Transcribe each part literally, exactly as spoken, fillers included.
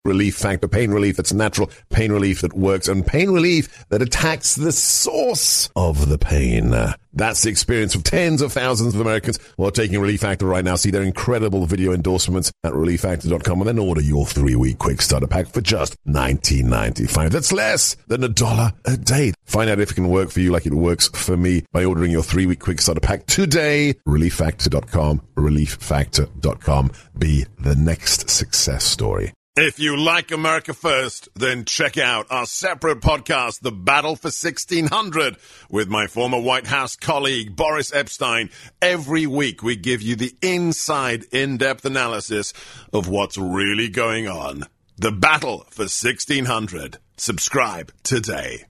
Relief Factor. Pain relief that's natural, pain relief that works, and pain relief that attacks the source of the pain. That's the experience of tens of thousands of Americans who are taking Relief Factor right now. See their incredible video endorsements at relief factor dot com and then order your three-week quick starter pack for just nineteen ninety-five. That's less than a dollar a day. Find out if it can work for you like it works for me by ordering your three-week quick starter pack today. relief factor dot com. relief factor dot com. Be the next success story. If you like America First, then check out our separate podcast, The Battle for sixteen hundred, with my former White House colleague, Boris Epstein. Every week, we give you the inside, in-depth analysis of what's really going on. The Battle for sixteen hundred. Subscribe today.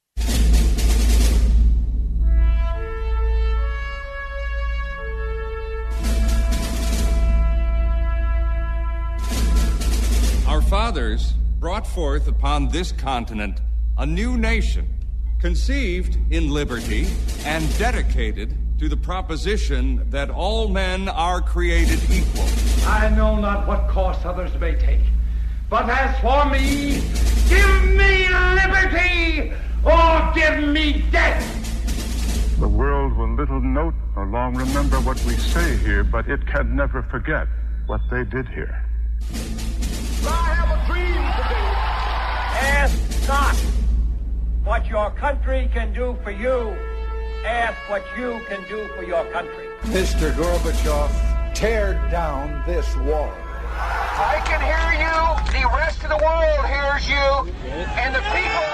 Our fathers brought forth upon this continent a new nation, conceived in liberty and dedicated to the proposition that all men are created equal. I know not what course others may take, but as for me, give me liberty or give me death. The world will little note nor long remember what we say here, but it can never forget what they did here. I have a dream today. Ask not what your country can do for you. Ask what you can do for your country. Mister Gorbachev, tear down this wall. I can hear you. The rest of the world hears you. And the people...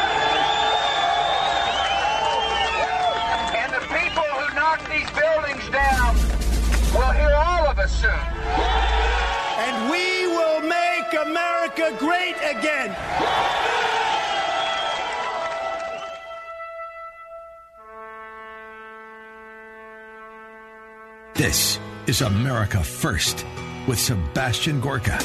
And the people who knock these buildings down will hear all of us soon. And we will make America great again. This is America First with Sebastian Gorka.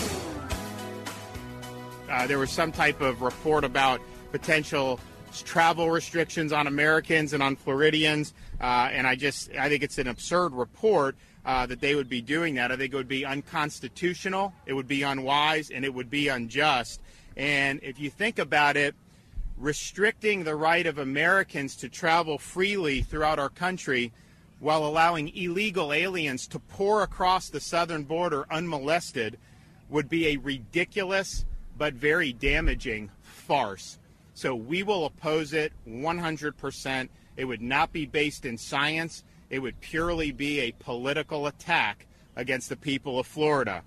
Uh, there was some type of report about potential travel restrictions on Americans and on Floridians, uh, and I just I think it's an absurd report. Uh, that they would be doing that. I think it would be unconstitutional, it would be unwise, and it would be unjust. And if you think about it, restricting the right of Americans to travel freely throughout our country while allowing illegal aliens to pour across the southern border unmolested would be a ridiculous but very damaging farce. So we will oppose it one hundred percent. It would not be based in science. It would purely be a political attack against the people of Florida.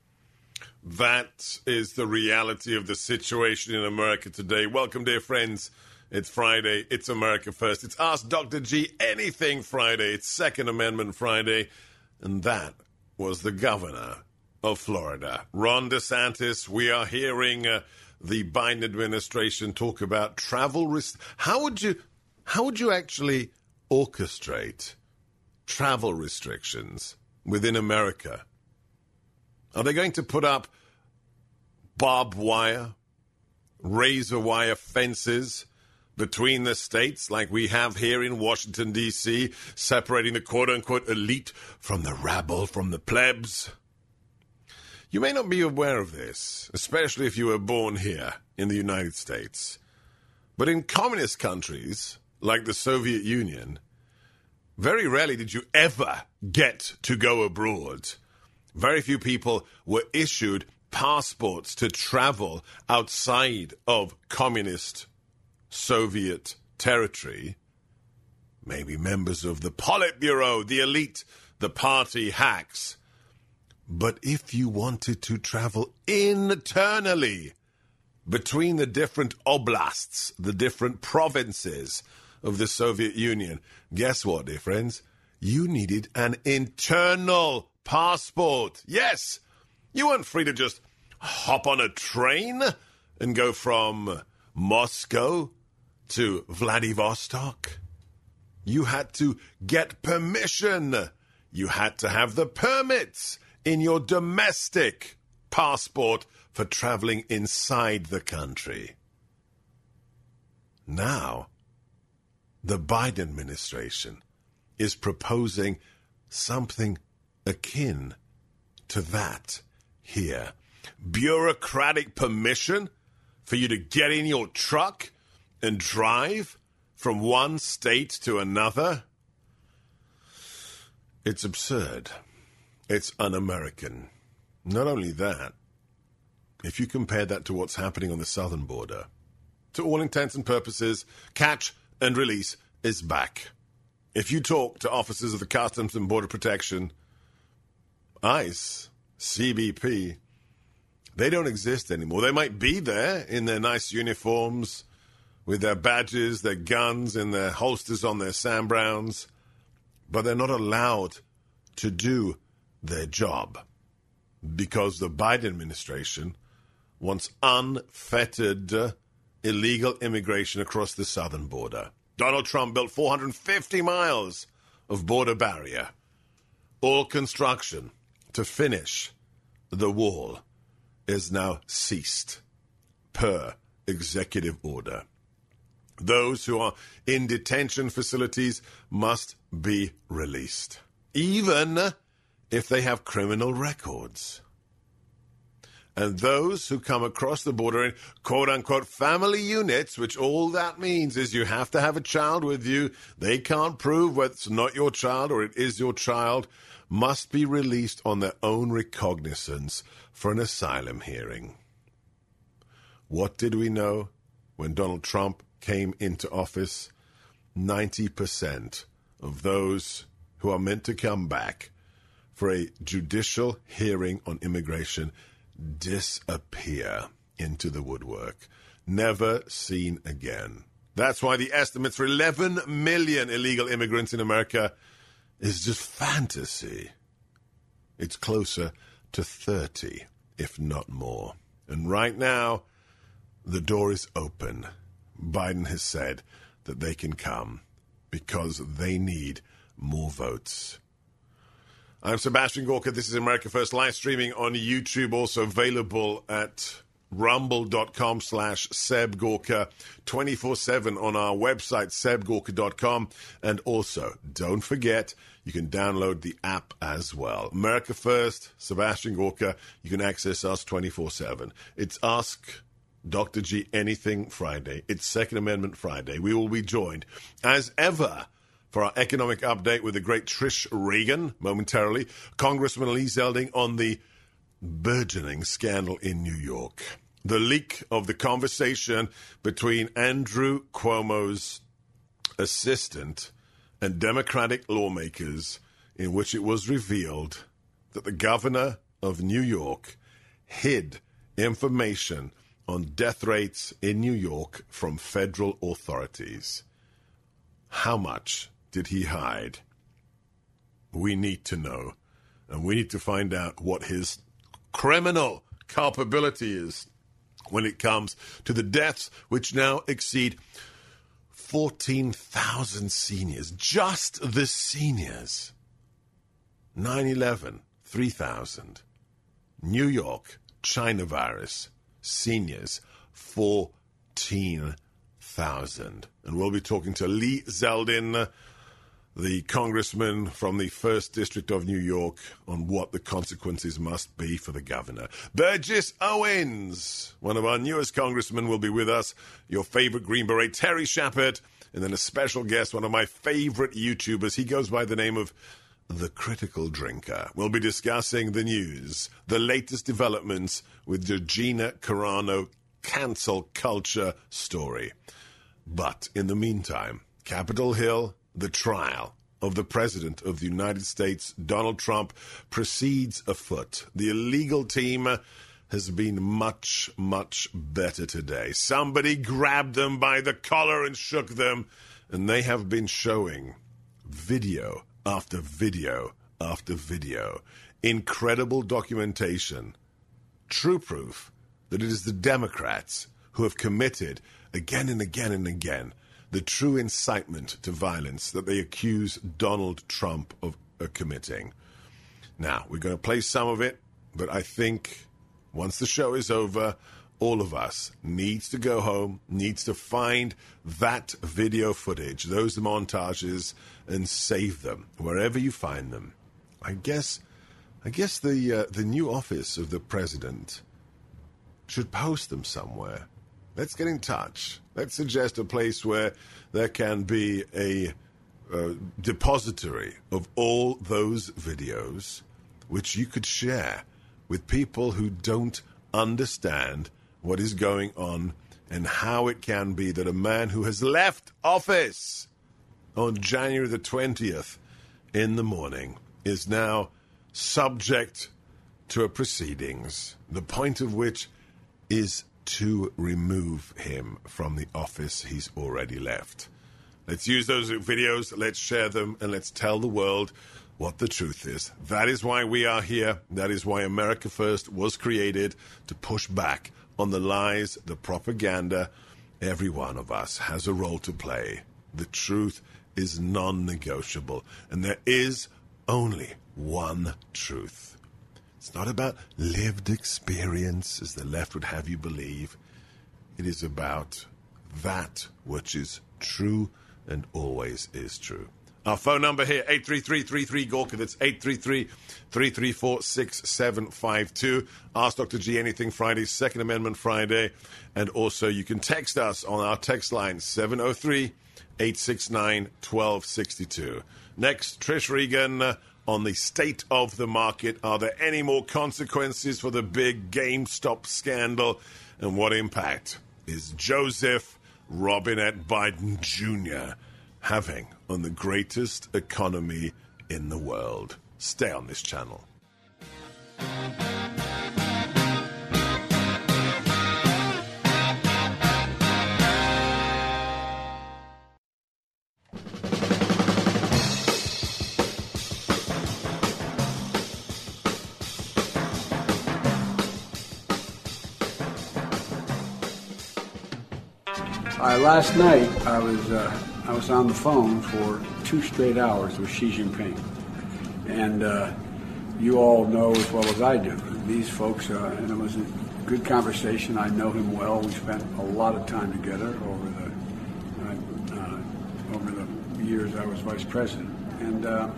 That is the reality of the situation in America today. Welcome, dear friends. It's Friday. It's America First. It's Ask Doctor G Anything Friday. It's Second Amendment Friday. And that was the governor of Florida, Ron DeSantis. We are hearing uh, the Biden administration talk about travel risk. How would you, how would you actually orchestrate travel restrictions within America? Are they going to put up barbed wire, razor wire fences between the states like we have here in Washington, D C, separating the quote-unquote elite from the rabble, from the plebs? You may not be aware of this, especially if you were born here in the United States. But in communist countries like the Soviet Union, very rarely did you ever get to go abroad. Very few people were issued passports to travel outside of communist Soviet territory. Maybe members of the Politburo, the elite, the party hacks. But if you wanted to travel internally between the different oblasts, the different provinces of the Soviet Union, guess what, dear friends? You needed an internal passport. Yes, you weren't free to just hop on a train and go from Moscow to Vladivostok. You had to get permission. You had to have the permits in your domestic passport for traveling inside the country. Now, the Biden administration is proposing something akin to that here. bureaucratic permission for you to get in your truck and drive from one state to another? It's absurd. It's un-American. Not only that, if you compare that to what's happening on the southern border, to all intents and purposes, catch and release is back. If you talk to officers of the Customs and Border Protection, ICE, C B P, they don't exist anymore. They might be there in their nice uniforms, with their badges, their guns, and their holsters on their Sam Browns, but they're not allowed to do their job because the Biden administration wants unfettered uh, illegal immigration across the southern border. Donald Trump built four hundred fifty miles of border barrier. All construction to finish the wall is now ceased per executive order. Those who are in detention facilities must be released, even if they have criminal records. And those who come across the border in quote-unquote family units, which all that means is you have to have a child with you, they can't prove whether it's not your child or it is your child, must be released on their own recognizance for an asylum hearing. What did we know when Donald Trump came into office? ninety percent of those who are meant to come back for a judicial hearing on immigration disappear into the woodwork, never seen again. That's why the estimates for eleven million illegal immigrants in America is just fantasy. It's closer to thirty, if not more. And right now, the door is open. Biden has said that they can come because they need more votes. I'm Sebastian Gorka. This is America First, live streaming on YouTube, also available at rumble.com slash Seb Gorka, twenty-four seven on our website, seb gorka dot com. And also, don't forget, you can download the app as well. America First, Sebastian Gorka. You can access us twenty-four seven. It's Ask Doctor G Anything Friday. It's Second Amendment Friday. We will be joined, as ever, for our economic update with the great Trish Regan momentarily. Congressman Lee Zeldin on the burgeoning scandal in New York. The leak of the conversation between Andrew Cuomo's assistant and Democratic lawmakers, in which it was revealed that the governor of New York hid information on death rates in New York from federal authorities. How much did he hide? We need to know, and we need to find out what his criminal culpability is when it comes to the deaths, which now exceed fourteen thousand seniors. Just the seniors. nine eleven, three thousand. New York, China virus, seniors, fourteen thousand. And we'll be talking to Lee Zeldin, the congressman from the first District of New York, on what the consequences must be for the governor. Burgess Owens, one of our newest congressmen, will be with us. Your favorite Green Beret, Terry Shepard, and then a special guest, one of my favorite YouTubers. He goes by the name of The Critical Drinker. We'll be discussing the news, the latest developments with the Gina Carano cancel culture story. But in the meantime, Capitol Hill, the trial of the President of the United States, Donald Trump, proceeds afoot. The illegal team has been much, much better today. Somebody grabbed them by the collar and shook them, and they have been showing video after video after video. Incredible documentation. True proof that it is the Democrats who have committed again and again and again the true incitement to violence that they accuse Donald Trump of uh, committing. Now, we're going to play some of it, but I think once the show is over, all of us needs to go home, needs to find that video footage, those montages, and save them wherever you find them. I guess, I guess the uh, the new office of the president should post them somewhere. Let's get in touch. Let's suggest a place where there can be a uh, depository of all those videos which you could share with people who don't understand what is going on and how it can be that a man who has left office on January the twentieth in the morning is now subject to a proceedings, the point of which is to remove him from the office he's already left. Let's use those videos, let's share them, and let's tell the world what the truth is. That is why we are here. That is why America First was created, to push back on the lies, the propaganda. Every one of us has a role to play. The truth is non-negotiable, and there is only one truth. It's not about lived experience, as the left would have you believe. It is about that which is true and always is true. Our phone number here, eight three three, three three, Gorka. That's eight three three, three three four, six seven five two. Ask Doctor G Anything Friday, Second Amendment Friday. And also you can text us on our text line, seven oh three, eight six nine, one two six two. Next, Trish Regan uh, on the state of the market. Are there any more consequences for the big GameStop scandal? And what impact is Joseph Robinette Biden Junior having on the greatest economy in the world? Stay on this channel. Uh, last night, I was uh, I was on the phone for two straight hours with Xi Jinping, and uh, you all know as well as I do these folks. Uh, and it was a good conversation. I know him well. We spent a lot of time together over the uh, uh, over the years I was vice president. And uh,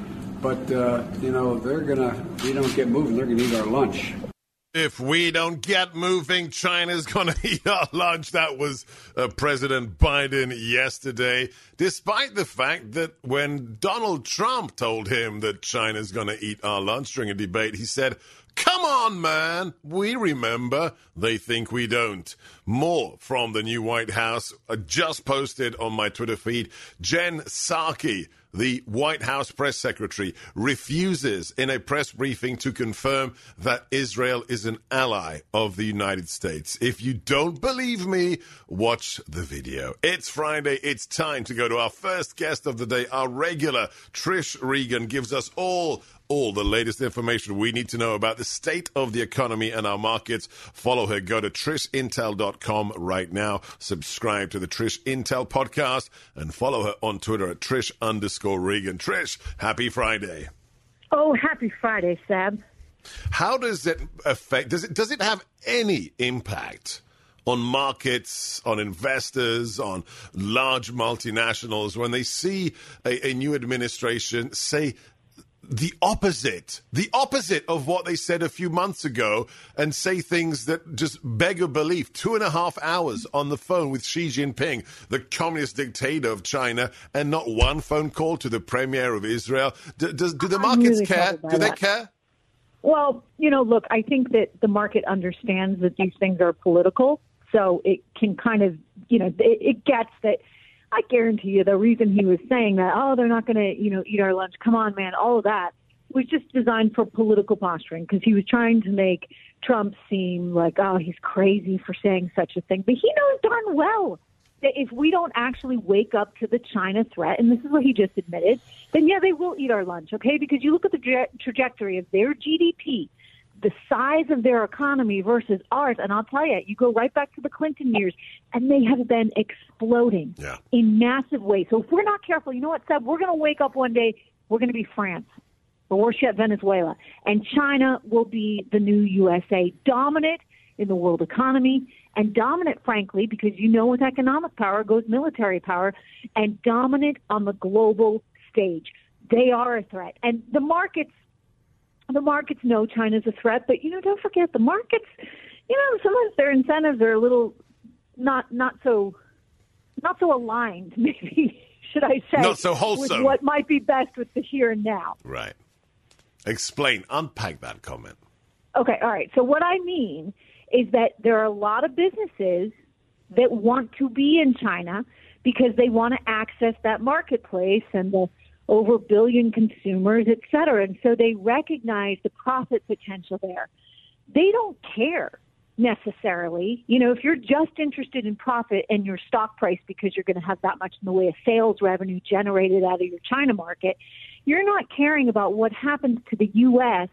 but uh, you know, they're gonna. If we don't get moving, they're gonna eat our lunch. If we don't get moving, China's going to eat our lunch. That was uh, President Biden yesterday, despite the fact that when Donald Trump told him that China's going to eat our lunch during a debate, he said, "Come on, man, we remember. They think we don't." More from the new White House. I just posted on my Twitter feed. Jen Psaki, the White House press secretary, refuses in a press briefing to confirm that Israel is an ally of the United States. If you don't believe me, watch the video. It's Friday. It's time to go to our first guest of the day. Our regular Trish Regan gives us all all the latest information we need to know about the state of the economy and our markets. Follow her. Go to trish intel dot com right now. Subscribe to the Trish Intel podcast and follow her on Twitter at Trish underscore Regan. Trish, happy Friday. Oh, happy Friday, Sab. How does it affect, does it, does it have any impact on markets, on investors, on large multinationals when they see a, a new administration say the opposite, the opposite of what they said a few months ago, and say things that just beg a belief? Two and a half hours on the phone with Xi Jinping, the communist dictator of China, and not one phone call to the premier of Israel. Do, does, do the markets really care? Do they that. care? Well, you know, look, I think that the market understands that these things are political, so it can kind of, you know, it, it gets that. I guarantee you the reason he was saying that, oh, they're not going to, you know, eat our lunch. Come on, man. All of that was just designed for political posturing, because he was trying to make Trump seem like, oh, he's crazy for saying such a thing. But he knows darn well that if we don't actually wake up to the China threat, and this is what he just admitted, then, yeah, they will eat our lunch, okay? Because you look at the tra- trajectory of their G D P, the size of their economy versus ours, and I'll tell you, you go right back to the Clinton years, and they have been exploding yeah. in massive ways. So if we're not careful, you know what, Seb? We're going to wake up one day, we're going to be France, or worse yet, Venezuela, and China will be the new U S A, dominant in the world economy, and dominant, frankly, because you know with economic power goes military power, and dominant on the global stage. They are a threat. And the markets, The markets know China's a threat, but, you know, don't forget, the markets, you know, sometimes their incentives are a little not not so not so aligned, maybe, should I say, not so wholesome, with what might be best with the here and now. Right. Explain, unpack that comment. Okay, all right. So what I mean is that there are a lot of businesses that want to be in China because they want to access that marketplace and the over a billion consumers, et cetera. And so they recognize the profit potential there. They don't care necessarily. You know, if you're just interested in profit and your stock price because you're going to have that much in the way of sales revenue generated out of your China market, you're not caring about what happens to the U S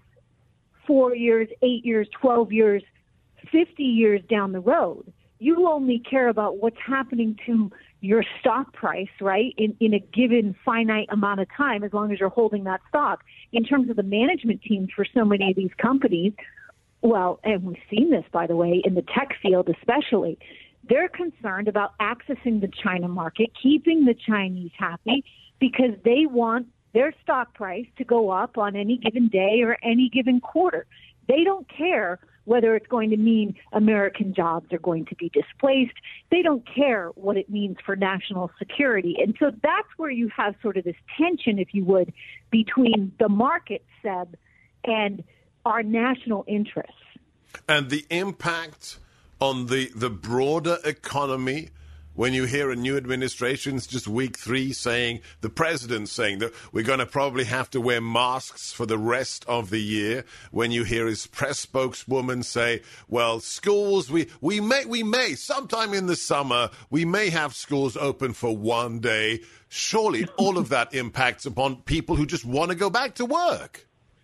four years, eight years, twelve years, fifty years down the road. You only care about what's happening to your stock price, right, in, in a given finite amount of time, as long as you're holding that stock. In terms of the management teams for so many of these companies, well, and we've seen this, by the way, in the tech field especially, they're concerned about accessing the China market, keeping the Chinese happy, because they want their stock price to go up on any given day or any given quarter. They don't care whether it's going to mean American jobs are going to be displaced. They don't care what it means for national security. And so that's where you have sort of this tension, if you would, between the market, Seb, and our national interests. And the impact on the, the broader economy when you hear a new administration's just week three saying, the president saying that we're going to probably have to wear masks for the rest of the year, when you hear his press spokeswoman say, well, schools, we, we may, we may, sometime in the summer, we may have schools open for one day. Surely all of that impacts upon people who just want to go back to work.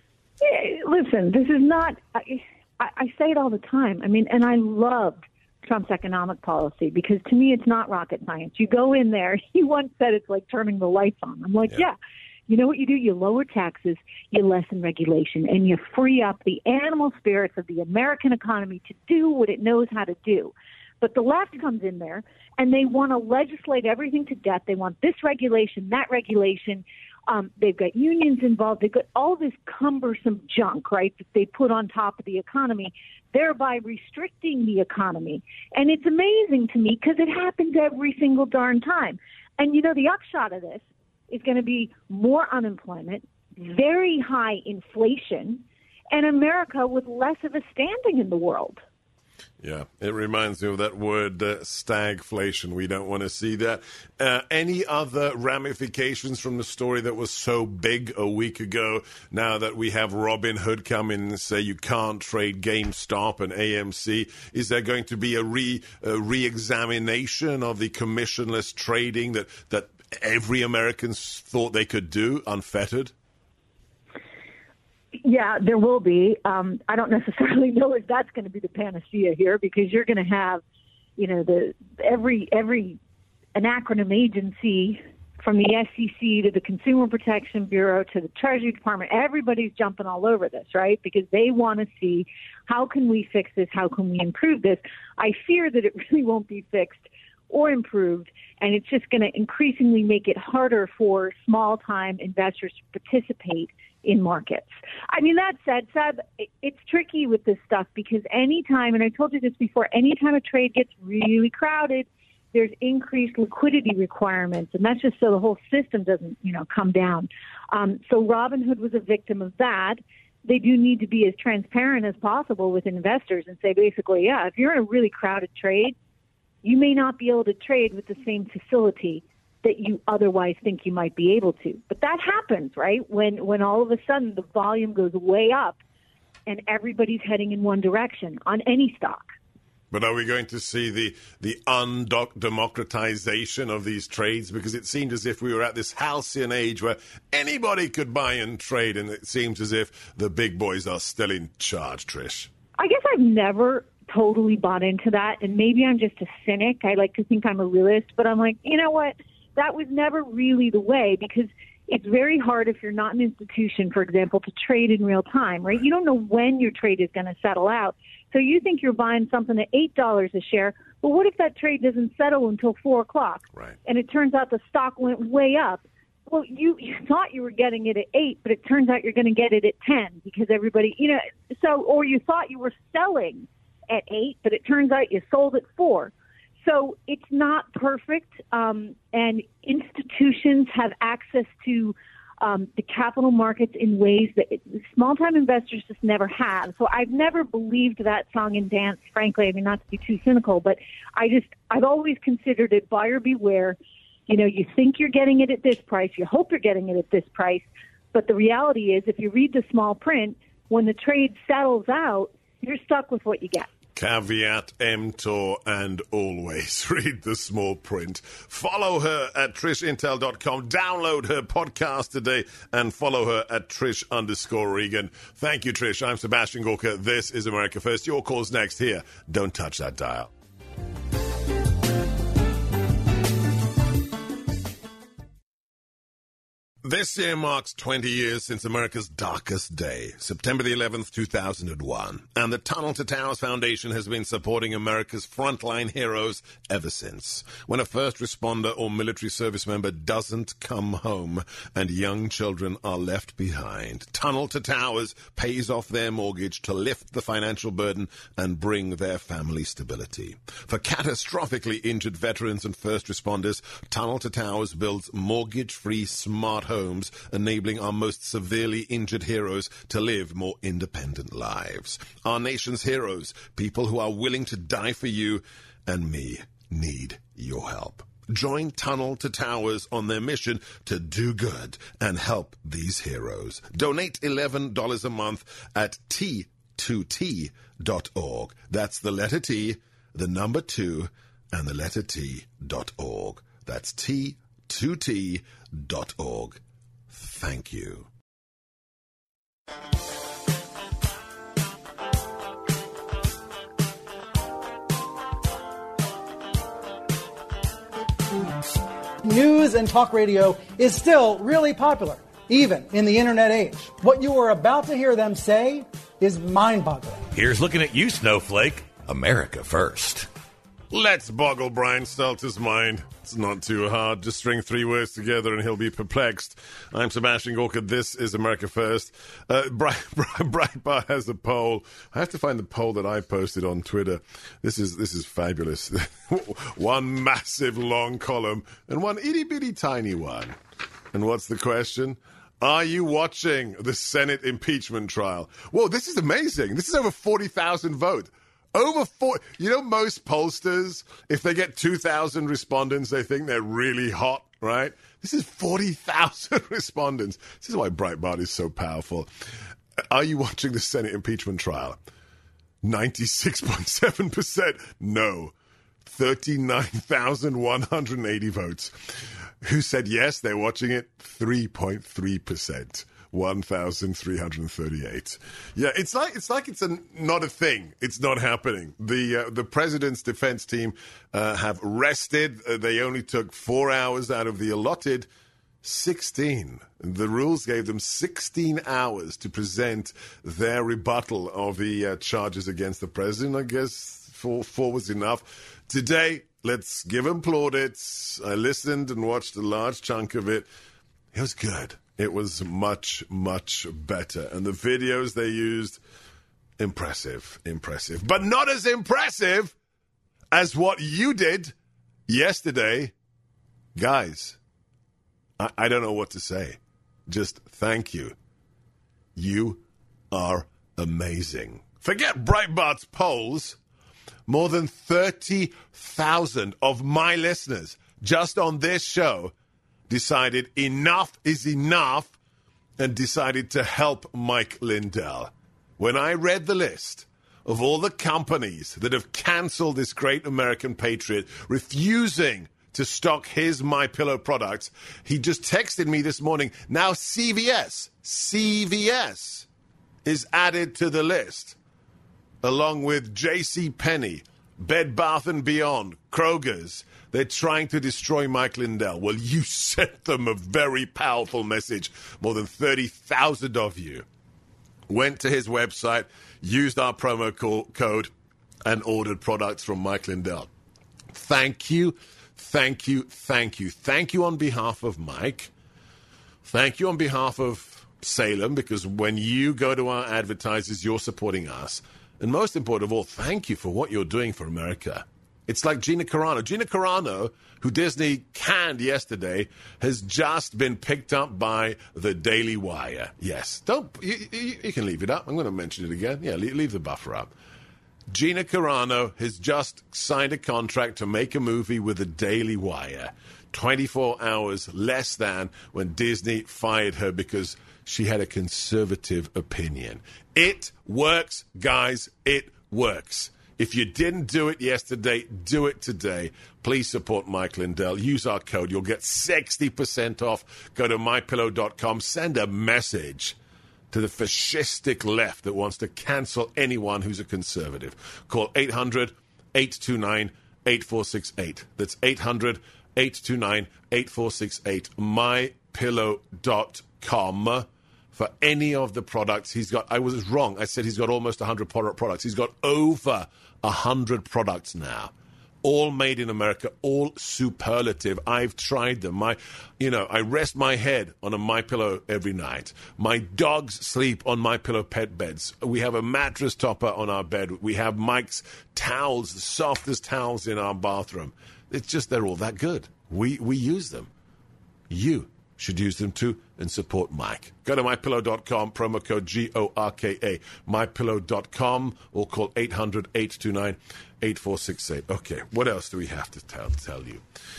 Hey, listen, this is not, I, I say it all the time. I mean, and I loved Trump's economic policy, because to me it's not rocket science. You go in there, he once said it's like turning the lights on. I'm like, yeah. yeah. You know what you do? You lower taxes, you lessen regulation, and you free up the animal spirits of the American economy to do what it knows how to do. But the left comes in there, and they want to legislate everything to death. They want this regulation, that regulation. Um, they've got unions involved. They've got all this cumbersome junk, right, that they put on top of the economy, thereby restricting the economy. And it's amazing to me because it happens every single darn time. And, you know, the upshot of this is going to be more unemployment, very high inflation, and America with less of a standing in the world. Yeah, it reminds me of that word, uh, stagflation. We don't want to see that. Uh, any other ramifications from the story that was so big a week ago, now that we have Robin Hood come in and say you can't trade GameStop and A M C? Is there going to be a re a re-examination of the commissionless trading that, that every American thought they could do unfettered? Yeah, there will be. Um, I don't necessarily know if that's going to be the panacea here, because you're going to have, you know, the every every an acronym agency, from the S E C to the Consumer Protection Bureau to the Treasury Department. Everybody's jumping all over this, right? Because they want to see, how can we fix this? How can we improve this? I fear that it really won't be fixed or improved, and it's just going to increasingly make it harder for small-time investors to participate in markets. I mean, that said, Seb, it's tricky with this stuff, because anytime, and I told you this before, anytime a trade gets really crowded, there's increased liquidity requirements, and that's just so the whole system doesn't, you know, come down. Um, so Robinhood was a victim of that. They do need to be as transparent as possible with investors and say, basically, yeah, if you're in a really crowded trade, you may not be able to trade with the same facility that you otherwise think you might be able to. But that happens, right? When when all of a sudden the volume goes way up and everybody's heading in one direction on any stock. But are we going to see the the undemocratization of these trades? Because it seemed as if we were at this halcyon age where anybody could buy and trade, and it seems as if the big boys are still in charge, Trish. I guess I've never totally bought into that, and maybe I'm just a cynic. I like to think I'm a realist, but I'm like, you know what? That was never really the way, because it's very hard if you're not an institution, for example, to trade in real time, right? You don't know when your trade is going to settle out. So you think you're buying something at eight dollars a share. Well, what if that trade doesn't settle until four o'clock? Right. And it turns out the stock went way up. Well, you, you thought you were getting it at eight, but it turns out you're going to get it at ten, because everybody, you know, so, or you thought you were selling at eight, but it turns out you sold at four. So it's not perfect, um, and institutions have access to um, the capital markets in ways that small-time investors just never have. So I've never believed that song and dance, frankly. I mean, not to be too cynical, but I just, I've always considered it buyer beware. You know, you think you're getting it at this price, you hope you're getting it at this price, but the reality is if you read the small print, when the trade settles out, you're stuck with what you get. Caveat emptor, and always read the small print. Follow her at trish intel dot com. Download her podcast today and follow her at Trish underscore Regan. Thank you, Trish. I'm Sebastian Gorka. This is America First. Your call's next here. Don't touch that dial. This year marks twenty years since America's darkest day, September the eleventh, two thousand one. And the Tunnel to Towers Foundation has been supporting America's frontline heroes ever since. When a first responder or military service member doesn't come home and young children are left behind, Tunnel to Towers pays off their mortgage to lift the financial burden and bring their family stability. For catastrophically injured veterans and first responders, Tunnel to Towers builds mortgage-free smart homes homes, enabling our most severely injured heroes to live more independent lives. Our nation's heroes, people who are willing to die for you and me, need your help. Join Tunnel to Towers on their mission to do good and help these heroes. Donate eleven dollars a month at T two T dot org. That's the letter T, the number two, and the letter T dot org. That's T two T dot org. Thank you. News and talk radio is still really popular, even in the internet age. What you are about to hear them say is mind-boggling. Here's looking at you, Snowflake. America first. Let's boggle Brian Stelter's mind. It's not too hard. Just string three words together and he'll be perplexed. I'm Sebastian Gorka. This is America First. Uh, Bright, Bright, Breitbart has a poll. I have to find the poll that I posted on Twitter. This is this is fabulous. One massive long column and one itty-bitty tiny one. And what's the question? Are you watching the Senate impeachment trial? Whoa, this is amazing. This is over forty thousand votes. Over four, you know, most pollsters, if they get two thousand respondents, they think they're really hot, right? This is forty thousand respondents. This is why Breitbart is so powerful. Are you watching the Senate impeachment trial? ninety-six point seven percent no. thirty-nine thousand one hundred eighty votes. Who said yes, they're watching it? three point three percent. one thousand three hundred thirty-eight. Yeah, it's like it's like it's a, not a thing. It's not happening. The uh, the president's defense team uh, have rested. Uh, they only took four hours out of the allotted sixteen. The rules gave them sixteen hours to present their rebuttal of the uh, charges against the president. I guess four, four was enough. Today, let's give them plaudits. I listened and watched a large chunk of it. It was good. It was much, much better. And the videos they used, impressive, impressive. But not as impressive as what you did yesterday. Guys, I, I don't know what to say. Just thank you. You are amazing. Forget Breitbart's polls. More than thirty thousand of my listeners just on this show decided enough is enough and decided to help Mike Lindell. When I read the list of all the companies that have canceled this great American patriot, refusing to stock his MyPillow products, he just texted me this morning, now C V S, C V S is added to the list, along with JCPenney, Bed Bath and Beyond, Kroger's. They're trying to destroy Mike Lindell. Well, you sent them a very powerful message. More than thirty thousand of you went to his website, used our promo co- code, and ordered products from Mike Lindell. Thank you, thank you, thank you. Thank you on behalf of Mike. Thank you on behalf of Salem, because when you go to our advertisers, you're supporting us. And most important of all, thank you for what you're doing for America. It's like Gina Carano. Gina Carano, who Disney canned yesterday, has just been picked up by the Daily Wire. Yes, don't you, you, you can leave it up. I'm going to mention it again. Yeah, leave, leave the buffer up. Gina Carano has just signed a contract to make a movie with the Daily Wire. twenty-four hours less than when Disney fired her because she had a conservative opinion. It works, guys. It works. If you didn't do it yesterday, do it today. Please support Mike Lindell. Use our code. You'll get sixty percent off. Go to my pillow dot com. Send a message to the fascistic left that wants to cancel anyone who's a conservative. Call eight hundred, eight two nine, eight four six eight. That's eight hundred, eight two nine, eight four six eight. my pillow dot com. For any of the products he's got. I was wrong. I said he's got almost one hundred products. He's got over one hundred products now. All made in America, all superlative. I've tried them. My, you know, I rest my head on a MyPillow every night. My dogs sleep on MyPillow pet beds. We have a mattress topper on our bed. We have Mike's towels, the softest towels in our bathroom. It's just they're all that good. We we use them. You should use them too and support Mike. Go to my pillow dot com, promo code G O R K A, my pillow dot com, or call eight hundred, eight two nine, eight four six eight. Okay, what else do we have to tell, tell you?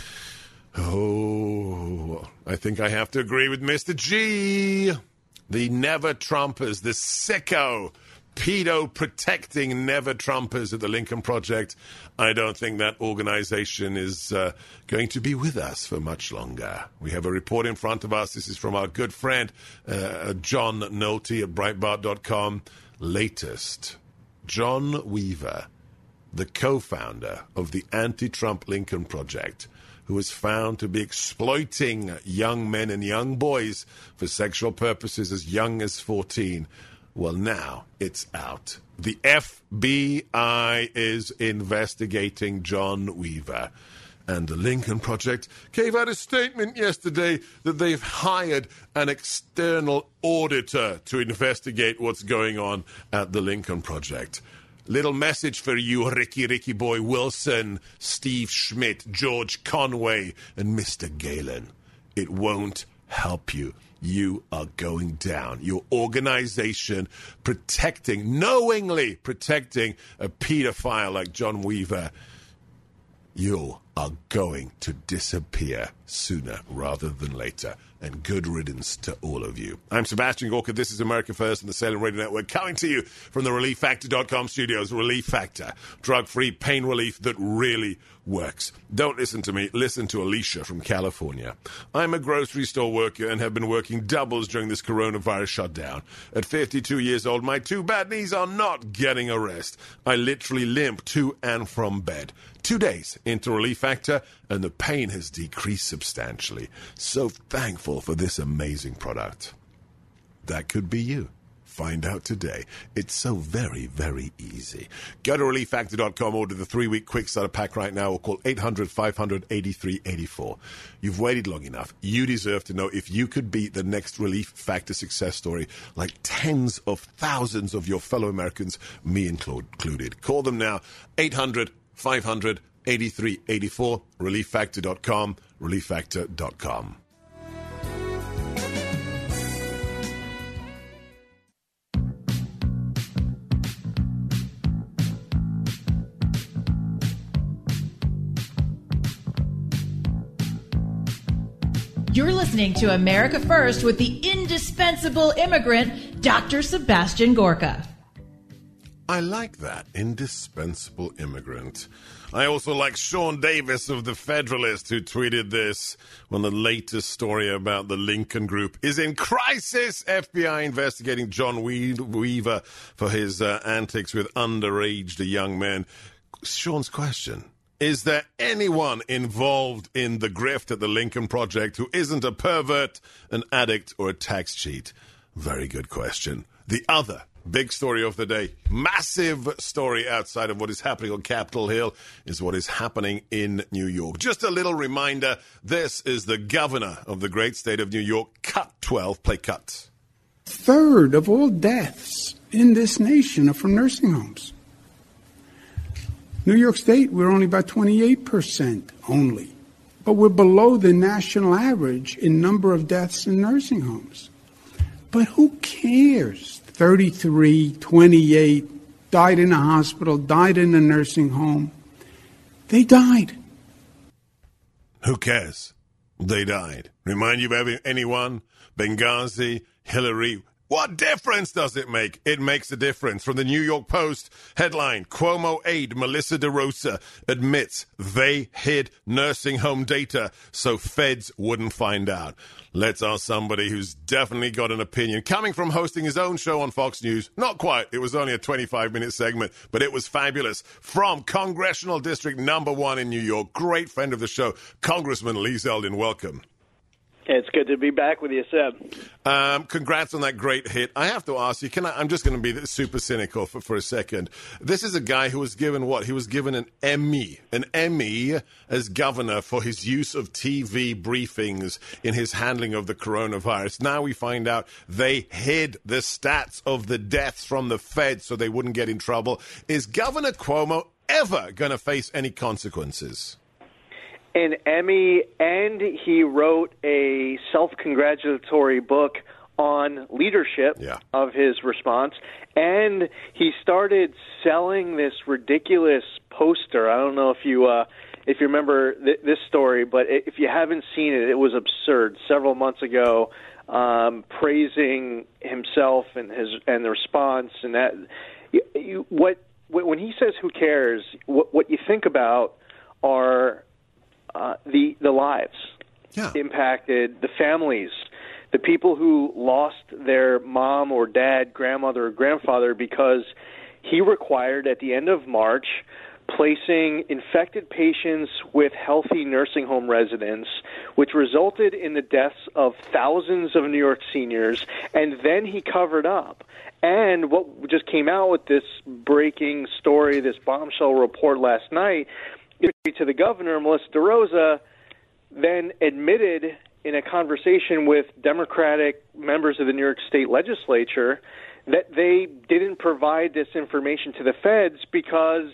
Oh, I think I have to agree with Mister G. The never-Trumpers, the sicko, pedo-protecting never-Trumpers at the Lincoln Project. I don't think that organization is uh, going to be with us for much longer. We have a report in front of us. This is from our good friend, uh, John Nolte at Breitbart dot com. Latest, John Weaver, the co-founder of the anti-Trump Lincoln Project, who was found to be exploiting young men and young boys for sexual purposes as young as fourteen. Well, now it's out. The F B I is investigating John Weaver. And the Lincoln Project gave out a statement yesterday that they've hired an external auditor to investigate what's going on at the Lincoln Project. Little message for you, Ricky Ricky Boy Wilson, Steve Schmidt, George Conway, and Mister Galen. It won't help you. You are going down. Your organization protecting, knowingly protecting a pedophile like John Weaver, you are going to disappear sooner rather than later. And good riddance to all of you. I'm Sebastian Gorka. This is America First and the Salem Radio Network, coming to you from the relief factor dot com studios. Relief Factor, drug-free pain relief that really works. Don't listen to me. Listen to Alicia from California. I'm a grocery store worker and have been working doubles during this coronavirus shutdown. At fifty-two years old, my two bad knees are not getting a rest. I literally limp to and from bed. Two days into Relief Factor, and the pain has decreased substantially. So thankful for this amazing product. That could be you. Find out today. It's so very, very easy. Go to relief factor dot com, order the three-week quick starter pack right now, or call eight hundred, five hundred, eighty-three eighty-four. You've waited long enough. You deserve to know if you could be the next Relief Factor success story like tens of thousands of your fellow Americans, me included. Call them now, eight hundred, five hundred, eighty-three eighty-four, relief factor dot com, relief factor dot com. You're listening to America First with the indispensable immigrant, Doctor Sebastian Gorka. I like that, indispensable immigrant. I also like Sean Davis of The Federalist, who tweeted this when the latest story about the Lincoln Group is in crisis. F B I investigating John Weaver for his uh, antics with underage young men. Sean's question: is there anyone involved in the grift at the Lincoln Project who isn't a pervert, an addict, or a tax cheat? Very good question. The other big story of the day, massive story outside of what is happening on Capitol Hill, is what is happening in New York. Just a little reminder, this is the governor of the great state of New York. Cut twelve, play cut. Third of all deaths in this nation are from nursing homes. New York State, we're only about twenty-eight percent only. But we're below the national average in number of deaths in nursing homes. But who cares? thirty-three, twenty-eight, died in a hospital, died in a nursing home. They died. Who cares? They died. Remind you of anyone? Benghazi, Hillary. What difference does it make? It makes a difference. From the New York Post headline, Cuomo aide Melissa DeRosa admits they hid nursing home data so feds wouldn't find out. Let's ask somebody who's definitely got an opinion. Coming from hosting his own show on Fox News. Not quite. It was only a twenty-five minute segment, but it was fabulous. From Congressional District Number One in New York, great friend of the show, Congressman Lee Zeldin. Welcome. It's good to be back with you, Seb. Um, congrats on that great hit. I have to ask you, can I, I'm just going to be super cynical for, for a second. This is a guy who was given what? He was given an Emmy, an Emmy as governor for his use of T V briefings in his handling of the coronavirus. Now we find out they hid the stats of the deaths from the feds so they wouldn't get in trouble. Is Governor Cuomo ever going to face any consequences? An Emmy, and he wrote a self-congratulatory book on leadership yeah. of his response, and he started selling this ridiculous poster. I don't know if you uh, if you remember th- this story, but if you haven't seen it, it was absurd. Several months ago, um, praising himself and his and the response, and that you, you, what when he says "who cares," what, what you think about are Uh, the the lives yeah. impacted, the families, the people who lost their mom or dad, grandmother or grandfather because he required at the end of March placing infected patients with healthy nursing home residents, which resulted in the deaths of thousands of New York seniors, and then he covered up. And what just came out with this breaking story, this bombshell report last night, to the governor, Melissa DeRosa, then admitted in a conversation with Democratic members of the New York State legislature that they didn't provide this information to the feds because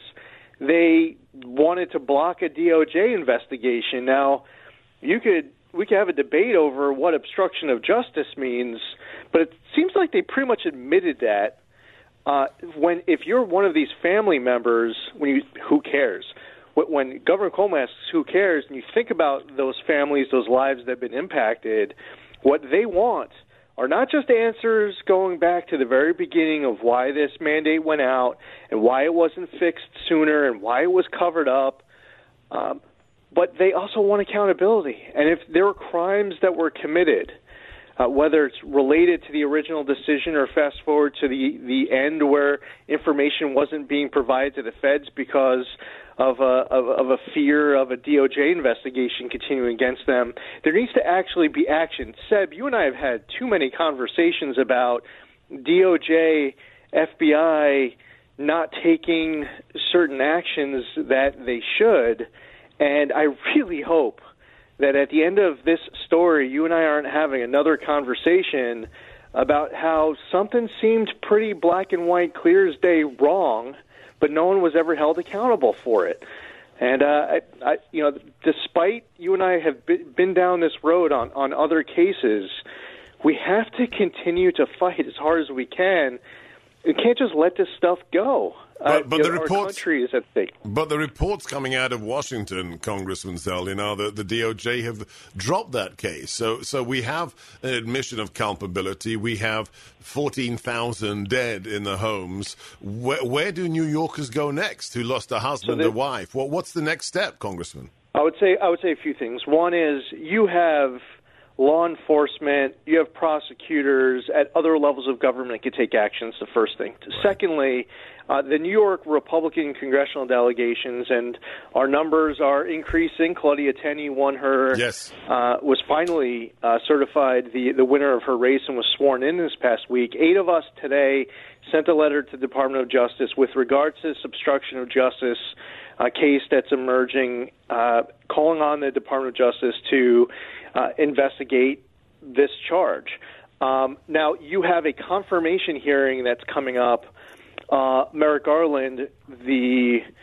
they wanted to block a D O J investigation. Now, you could we could have a debate over what obstruction of justice means, but it seems like they pretty much admitted that. Uh, when if you're one of these family members, when you who cares? When Governor Cuomo asks who cares, and you think about those families, those lives that have been impacted, what they want are not just answers going back to the very beginning of why this mandate went out and why it wasn't fixed sooner and why it was covered up, um, but they also want accountability. And if there were crimes that were committed, uh, whether it's related to the original decision or fast forward to the, the end where information wasn't being provided to the feds because of a, of, of a fear of a D O J investigation continuing against them, there needs to actually be action. Seb, you and I have had too many conversations about D O J, F B I not taking certain actions that they should, and I really hope that at the end of this story, you and I aren't having another conversation about how something seemed pretty black and white, clear as day wrong, but no one was ever held accountable for it. And, uh, I, I, you know, despite you and I have been down this road on, on other cases, we have to continue to fight as hard as we can. We can't just let this stuff go. But, but uh, the reports, our country is at stake. But the reports coming out of Washington, Congressman Zeldin, are that the D O J have dropped that case. So, so we have an admission of culpability. We have fourteen thousand dead in the homes. Where, where do New Yorkers go next? Who lost a husband, so a wife? What, what's the next step, Congressman? I would say I would say a few things. One is you have law enforcement, you have prosecutors at other levels of government that can take action. It's the first thing. Right. Secondly, uh, the New York Republican congressional delegations, and our numbers are increasing. Claudia Tenney won her, yes. uh, was finally uh, certified the, the winner of her race and was sworn in this past week. Eight of us today sent a letter to the Department of Justice with regards to this obstruction of justice uh, case that's emerging, uh, calling on the Department of Justice to uh, investigate this charge. Um, now, you have a confirmation hearing that's coming up. Uh, Merrick Garland, the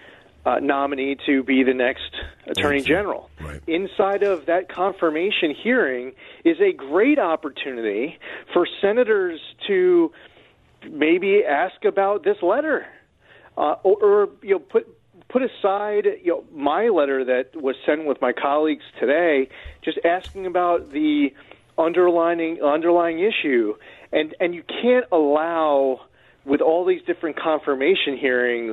uh, nominee to be the next Attorney General. Right. Inside of that confirmation hearing is a great opportunity for senators to maybe ask about this letter, uh, or, or you know, put put aside you know my letter that was sent with my colleagues today, just asking about the underlying underlying issue, and and you can't allow, with all these different confirmation hearings,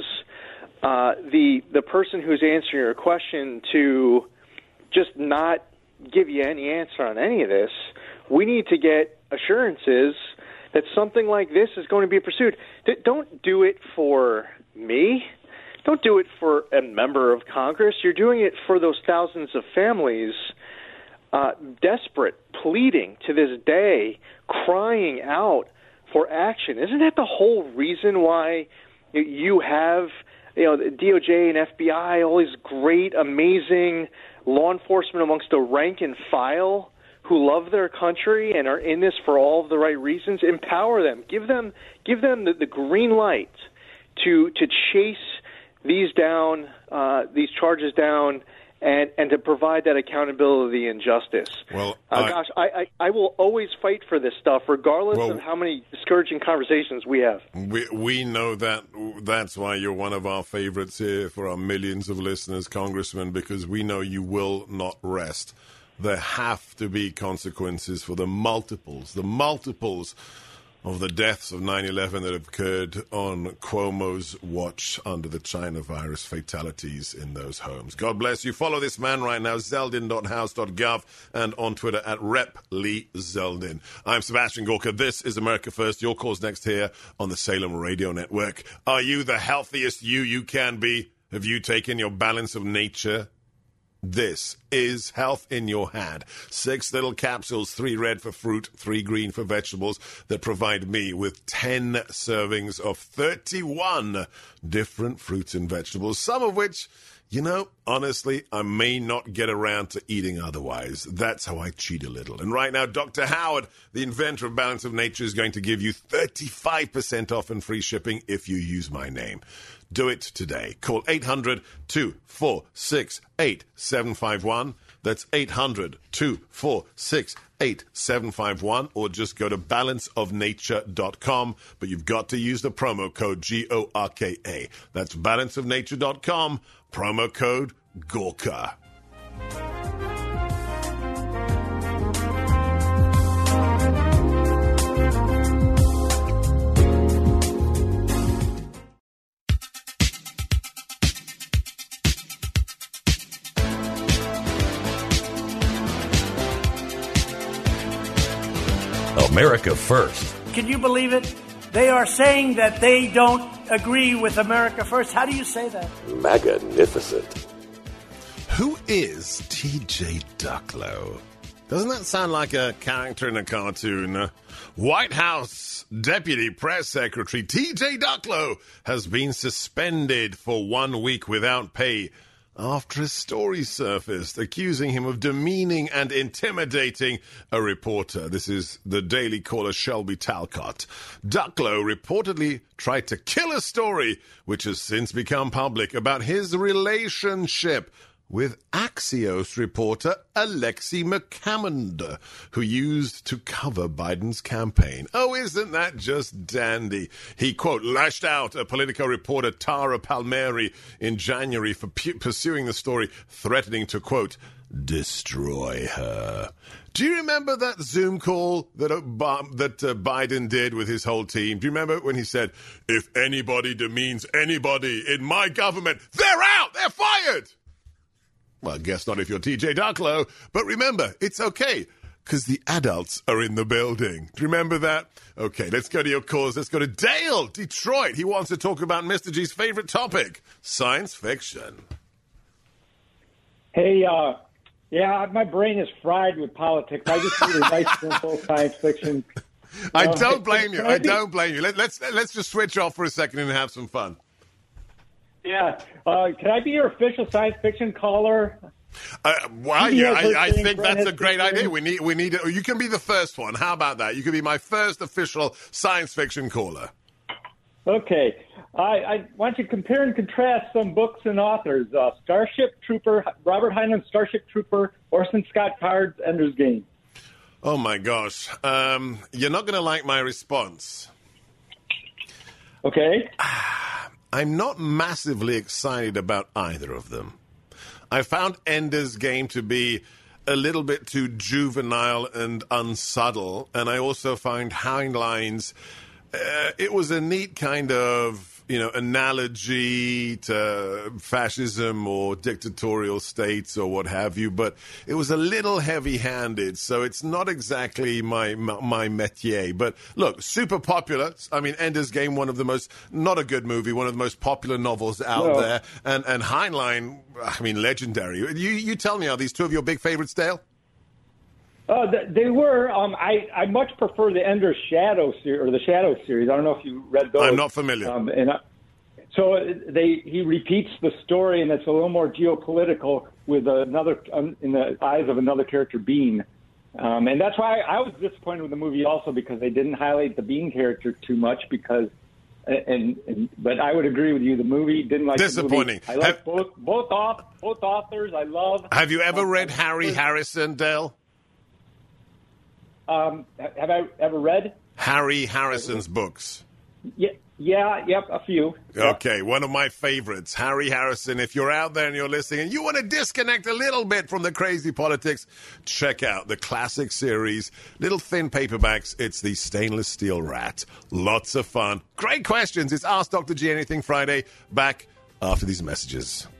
uh, the the person who's answering your question to just not give you any answer on any of this. We need to get assurances that something like this is going to be pursued. D- don't do it for me. Don't do it for a member of Congress. You're doing it for those thousands of families, uh, desperate, pleading to this day, crying out for action. Isn't that the whole reason why you have, you know, the D O J and F B I, all these great, amazing law enforcement amongst the rank and file who love their country and are in this for all of the right reasons? Empower them. Give them give them the, the green light to to chase these down, uh, these charges down, and, and to provide that accountability and justice. Well, uh, I, gosh, I, I, I will always fight for this stuff, regardless well, of how many discouraging conversations we have. We we know that that's why you're one of our favorites here for our millions of listeners, Congressman, because we know you will not rest. There have to be consequences for the multiples, the multiples of the deaths of nine eleven that have occurred on Cuomo's watch under the China virus, fatalities in those homes. God bless you. Follow this man right now, zeldin dot house dot gov, and on Twitter at Rep Lee Zeldin. I'm Sebastian Gorka. This is America First. Your call's next here on the Salem Radio Network. Are you the healthiest you you can be? Have you taken your balance of nature? This is Health in Your Hand. Six little capsules, three red for fruit, three green for vegetables, that provide me with ten servings of thirty-one different fruits and vegetables, some of which, you know, honestly, I may not get around to eating otherwise. That's how I cheat a little. And right now, Doctor Howard, the inventor of Balance of Nature, is going to give you thirty-five percent off and free shipping if you use my name. Do it today. Call eight hundred, two four six, eight seven five one. That's eight hundred, two four six, eight seven five one. Or just go to balance of nature dot com. But you've got to use the promo code G O R K A. That's balance of nature dot com. Promo code Gorka. America First. Can you believe it? They are saying that they don't agree with America First. How do you say that? Magnificent. Who is T J Ducklo? Doesn't that sound like a character in a cartoon? White House Deputy Press Secretary T J Ducklo has been suspended for one week without pay after a story surfaced accusing him of demeaning and intimidating a reporter. This is the Daily Caller Shelby Talcott. Ducklo reportedly tried to kill a story, which has since become public, about his relationship with Axios reporter Alexi McCammond, who used to cover Biden's campaign. Oh, isn't that just dandy? He, quote, lashed out at Politico reporter Tara Palmieri in January for pu- pursuing the story, threatening to, quote, destroy her. Do you remember that Zoom call that Obama, that uh, Biden did with his whole team? Do you remember when he said, if anybody demeans anybody in my government, they're out, they're fired? Well, I guess not if you're T J Ducklo, but remember, it's okay, because the adults are in the building. Do you remember that? Okay, let's go to your calls. Let's go to Dale, Detroit. He wants to talk about Mister G's favorite topic, science fiction. Hey, uh, yeah, my brain is fried with politics. I just need a nice, simple science fiction. I Uh, don't blame you. can I I be- don't blame you. Let, let's let's just switch off for a second and have some fun. Yeah. Uh, can I be your official science fiction caller? Uh, well, You yeah, guys are I, I saying think Brent that's a has great been idea. doing- We need, we need. You can be the first one. How about that? You can be my first official science fiction caller. Okay. I, I want you to compare and contrast some books and authors. Uh, Starship Trooper, Robert Heinlein's Starship Trooper, Orson Scott Card's Ender's Game. Oh, my gosh. Um, you're not going to like my response. Okay. I'm not massively excited about either of them. I found Ender's Game to be a little bit too juvenile and unsubtle, and I also find Heinlein's, uh, it was a neat kind of, you know, analogy to fascism or dictatorial states or what have you, but it was a little heavy-handed, so it's not exactly my my, my métier. But look, super popular. I mean, Ender's Game, one of the most, not a good movie, one of the most popular novels out Well, there, and and Heinlein, I mean, legendary. You you tell me, are these two of your big favorites, Dale? Uh, th- they were. Um, I, I much prefer the Ender's Shadow series or the Shadow series. I don't know if you read those. I'm not familiar. Um, and I, so they he repeats the story, and it's a little more geopolitical with another um, in the eyes of another character, Bean. Um, and that's why I, I was disappointed with the movie also, because they didn't highlight the Bean character too much. Because and, and but I would agree with you. The movie didn't like Disappointing. The movie. I like have, both both off, both authors. I love. Have you ever um, read Harry Harrison, Dale? Um, have I ever read Harry Harrison's books? Yeah, yeah, yep, a few. Okay, one of my favorites, Harry Harrison. If you're out there and you're listening and you want to disconnect a little bit from the crazy politics, check out the classic series, little thin paperbacks. It's the Stainless Steel Rat. Lots of fun. Great questions. It's Ask Doctor G Anything Friday. Back after these messages.